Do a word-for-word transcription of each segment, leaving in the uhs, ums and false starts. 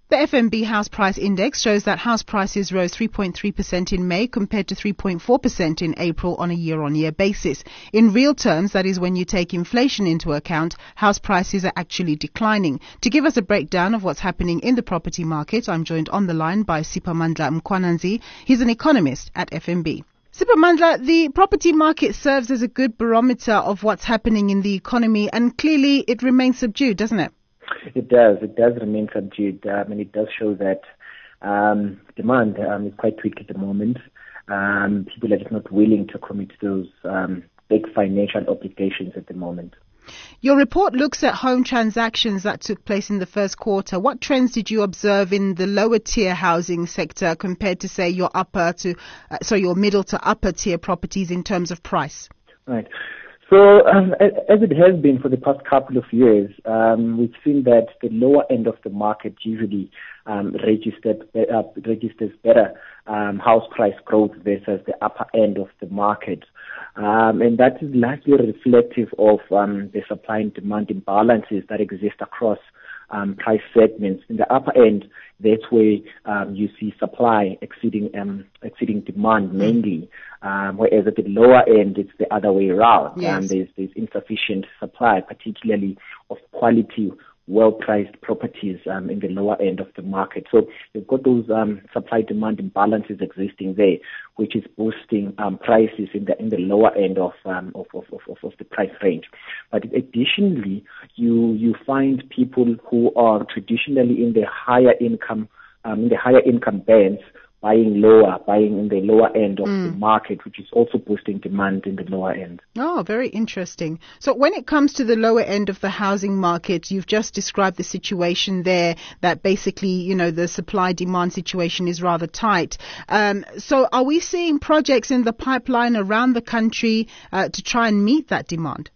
The F N B House Price Index shows that house prices rose three point three percent in May compared to three point four percent in April on a year-on-year basis. In real terms, that is when you take inflation into account, house prices are actually declining. To give us a breakdown of what's happening in the property market, I'm joined on the line by Siphamandla Mkhwananzi. He's an economist at F N B. Siphamandla, the property market serves as a good barometer of what's happening in the economy, and clearly it remains subdued, doesn't it? It does. It does remain subdued, um, and it does show that um, demand um, is quite weak at the moment. Um, people are just not willing to commit to those um, big financial obligations at the moment. Your report looks at home transactions that took place in the first quarter. What trends did you observe in the lower tier housing sector compared to, say, your upper to, uh, sorry, your middle to upper tier properties in terms of price? Right. So, um, as it has been for the past couple of years, um, we've seen that the lower end of the market usually um, registered, uh, registers better um, house price growth versus the upper end of the market. Um, and that is largely reflective of um, the supply and demand imbalances that exist across um, price segments. In the upper end, that's where um, you see supply exceeding um, exceeding demand mainly, um, whereas at the lower end, it's the other way around. Yes. Um, there's, there's insufficient supply, particularly of quality, well-priced properties um, in the lower end of the market. So you've got those um, supply-demand imbalances existing there, which is boosting um, prices in the in the lower end of, um, of, of, of of the price range. But additionally, you you find people who are traditionally in the higher income um, in the higher income bands buying lower, buying in the lower end of mm. the market, which is also boosting demand in the lower end. Oh, very interesting. So when it comes to the lower end of the housing market, you've just described the situation there that basically, you know, the supply-demand situation is rather tight. Um, so are we seeing projects in the pipeline around the country uh, to try and meet that demand?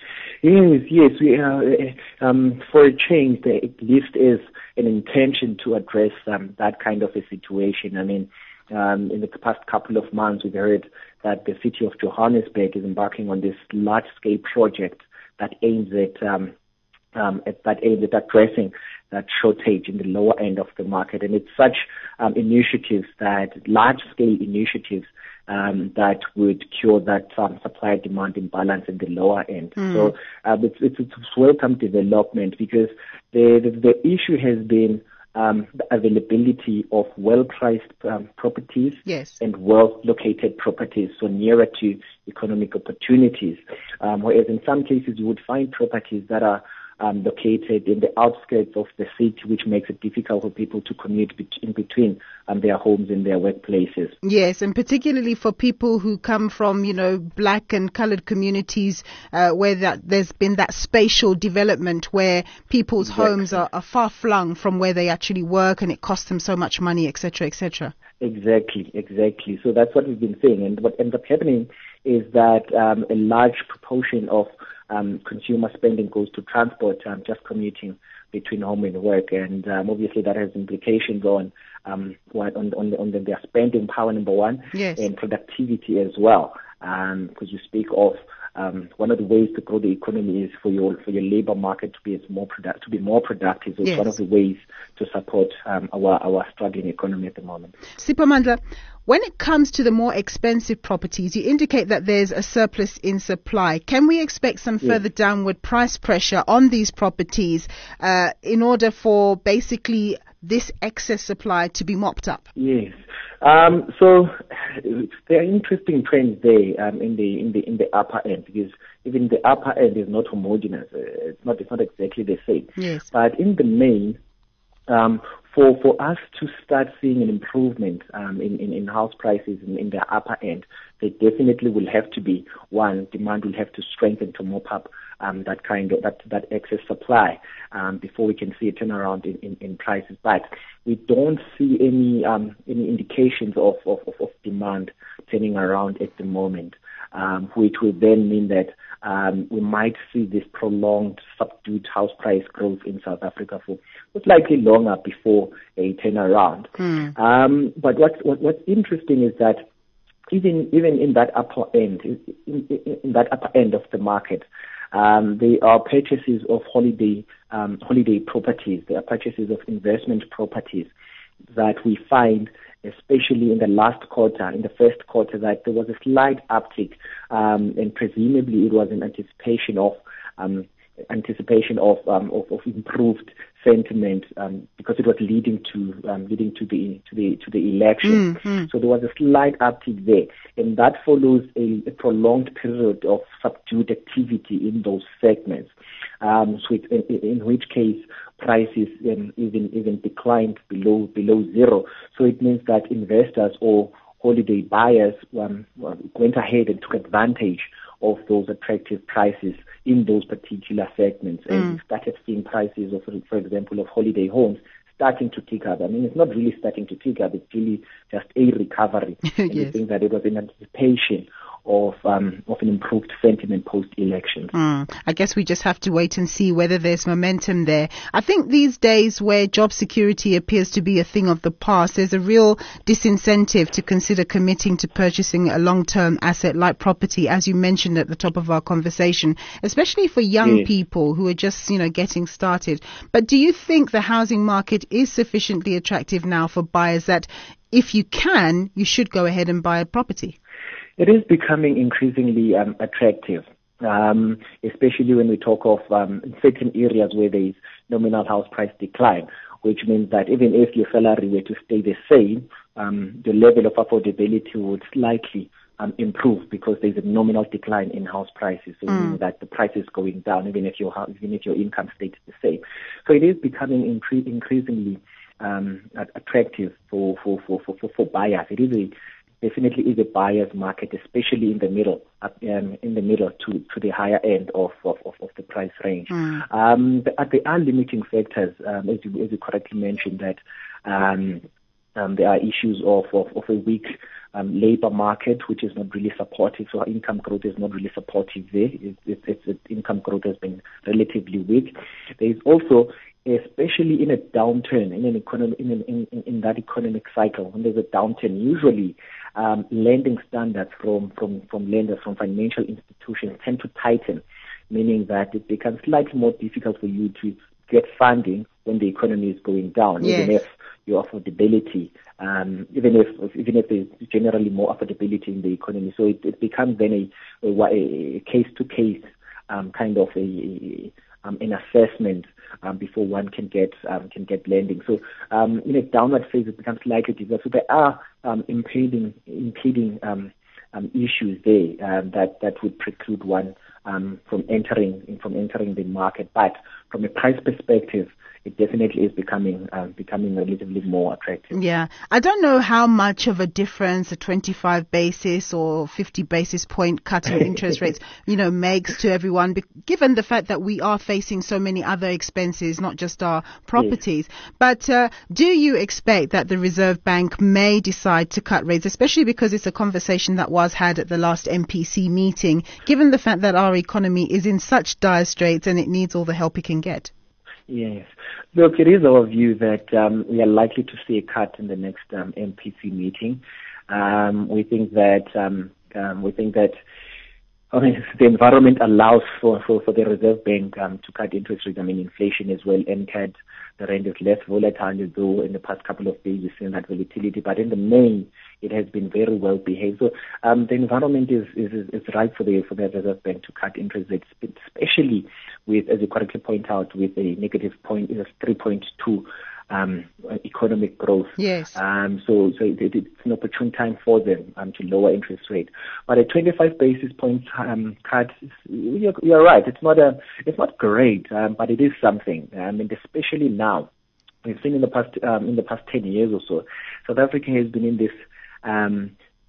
Yes, yes. We are, uh, um, for a change, the list is an intention to address um, that kind of a situation. I mean, um, in the past couple of months, we've heard that the city of Johannesburg is embarking on this large-scale project that aims at, um, um, at that aims at addressing that shortage in the lower end of the market. And it's such um, initiatives that large-scale initiatives Um, that would cure that um, supply-demand imbalance in the lower end. Mm. So uh, it's, it's, it's welcome development because the, the, the issue has been um, the availability of well-priced um, properties yes. and well-located properties, so nearer to economic opportunities. Um, whereas in some cases you would find properties that are Um, located in the outskirts of the city, which makes it difficult for people to commute be- in between um, their homes and their workplaces. Yes, and particularly for people who come from, you know, black and coloured communities uh, where that there's been that spatial development where people's exactly. homes are, are far flung from where they actually work and it costs them so much money, et cetera, et cetera. Exactly, exactly. So that's what we've been saying. And what ends up happening is that um, a large proportion of Um, consumer spending goes to transport, um, just commuting between home and work, and um, obviously that has implications on um, on on, on the, their spending power, number one, yes. and productivity as well. Because um, you speak of um, one of the ways to grow the economy is for your for your labor market to be as more product to be more productive. So it's yes. one of the ways to support um, our our struggling economy at the moment. Siphamandla, when it comes to the more expensive properties, you indicate that there's a surplus in supply. Can we expect some yes. further downward price pressure on these properties uh, in order for basically this excess supply to be mopped up? Yes. Um, so there are interesting trends there um, in the in the in the upper end, because even the upper end is not homogeneous. Uh, it's not it's not exactly the same. Yes. But in the main, um, for for us to start seeing an improvement um, in, in in house prices in, in the upper end, there definitely will have to be one demand will have to strengthen to mop up um, that kind of that that excess supply um, before we can see a turnaround in, in, in prices. But we don't see any um, any indications of, of, of demand turning around at the moment, um, which will then mean that um, we might see this prolonged subdued house price growth in South Africa for most likely longer before a turnaround. Mm. Um, but what's what, what's interesting is that even even in that upper end, in, in, in that upper end of the market, um, there are purchases of holiday um, holiday properties, there are purchases of investment properties that we find, especially in the last quarter, in the first quarter, that there was a slight uptick, um, and presumably it was in anticipation of um, anticipation of, um, of of improved sentiment, um, because it was leading to um, leading to the to the to the election. Mm-hmm. So there was a slight uptick there, and that follows a, a prolonged period of subdued activity in those segments. Um, so it, in, in which case prices um, even even declined below below zero. So it means that investors or holiday buyers um, went ahead and took advantage of those attractive prices in those particular segments, and mm. we started seeing prices of, for example, of holiday homes starting to tick up. I mean, it's not really starting to tick up; it's really just a recovery. Yes. And we think that it was in anticipation of um, of an improved sentiment post-election. Mm. I guess we just have to wait and see whether there's momentum there. I think these days where job security appears to be a thing of the past, there's a real disincentive to consider committing to purchasing a long-term asset like property, as you mentioned at the top of our conversation, especially for young yes. people who are just, you know, getting started. But do you think the housing market is sufficiently attractive now for buyers that if you can, you should go ahead and buy a property? It is becoming increasingly um, attractive, um, especially when we talk of um, certain areas where there is nominal house price decline, which means that even if your salary were to stay the same, um, the level of affordability would slightly um, improve because there's a nominal decline in house prices. So mm. meaning that the price is going down even if your house, even if your income stays the same. So it is becoming incre- increasingly um, attractive for for, for, for, for buyers. It is a definitely is a buyer's market, especially in the middle, um, in the middle to, to the higher end of, of, of the price range. Mm. Um, but there are limiting factors, um, as, you, as you correctly mentioned, that um, um, there are issues of, of, of a weak um, labor market, which is not really supportive. So our income growth is not really supportive there. It, it, it, it, income growth has been relatively weak. There is also, especially in a downturn, in an economy, in, in, in, in that economic cycle, when there's a downturn, usually um, lending standards from, from, from lenders, from financial institutions tend to tighten, meaning that it becomes slightly more difficult for you to get funding when the economy is going down, yes. even if your affordability, um, even if even if there's generally more affordability in the economy. So it, it becomes then a, a, a case-to-case um, kind of a, a um, an assessment um, before one can get um, can get lending. So um, in a downward phase, it becomes likely to. So there are um, impeding impeding um, um, issues there um, that that would preclude one um, from entering from entering the market. But from a price perspective, it definitely is becoming uh, becoming relatively more attractive. Yeah. I don't know how much of a difference a twenty-five basis or fifty basis point cut in interest rates, you know, makes to everyone, given the fact that we are facing so many other expenses, not just our properties. Yes. But uh, do you expect that the Reserve Bank may decide to cut rates, especially because it's a conversation that was had at the last M P C meeting, given the fact that our economy is in such dire straits and it needs all the help it can get? Yes. Look, it is our view that um, we are likely to see a cut in the next um, M P C meeting. Um, we think that um, um, we think that I mean, the environment allows for, for, for the Reserve Bank um, to cut interest rates. I mean, inflation is well anchored. The rand is less volatile, though in the past couple of days we've seen that volatility. But in the main, it has been very well behaved. So um, the environment is, is, is right for the for the Reserve Bank to cut interest rates, especially with, as you correctly point out, with a negative point, three point two um, economic growth. Yes. Um, so so it, it, it's an opportune time for them um, to lower interest rate. But a twenty-five basis points um, cut, you're, you're right. It's not a it's not great, um, but it is something. I mean, especially now. We've seen in the past um, in the past ten years or so, South Africa has been in this um,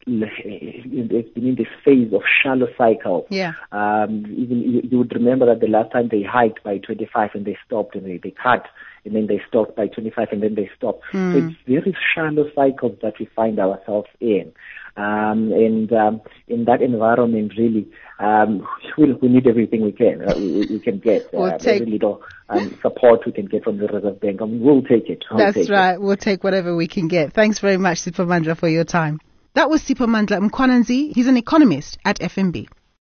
it's been in this phase of shallow cycle. Yeah. Um, even you, you would remember that the last time they hiked by twenty-five and they stopped and they, they cut and then they stopped by twenty-five and then they stopped. Mm. So it's very shallow cycles that we find ourselves in. Um, and um, in that environment, really, um, we, we need everything we can uh, we, we can get. We'll uh, take every little um, support we can get from the Reserve Bank. I mean, we'll take it. We'll That's take right. It. We'll take whatever we can get. Thanks very much, Sipho Mandla, for your time. That was Sipho Mandla Mkhwananzi. He's an economist at F N B.